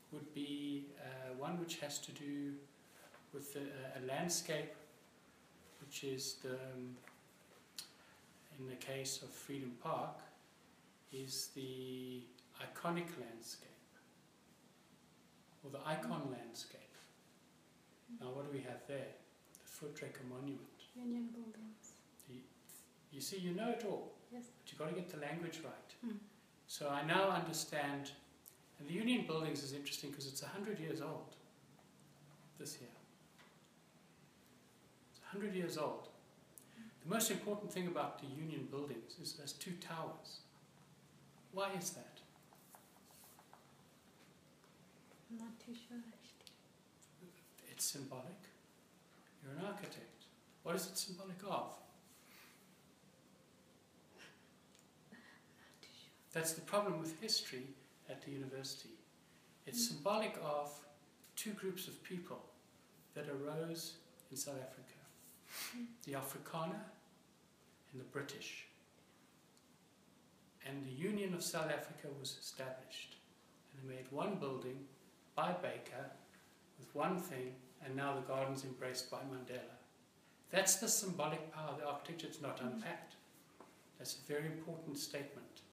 would be one which has to do with a landscape, which is in the case of Freedom Park, is the iconic landscape, or the icon landscape. Now what do we have there? The Voortrekker Monument. Union buildings. You see, you know it all. Yes. But you've got to get the language right. Mm. So I now understand, and the Union Buildings is interesting because it's 100 years old this year. It's 100 years old. The most important thing about the Union Buildings is there's two towers. Why is that? I'm not too sure actually. It's symbolic. You're an architect. What is it symbolic of? Not too sure. That's the problem with history at the university. It's symbolic of two groups of people that arose in South Africa. The Afrikaner and the British. And the Union of South Africa was established. And they made one building by Baker with one thing, and now the garden's embraced by Mandela. That's the symbolic power of the architecture. It's not unpacked. That's a very important statement.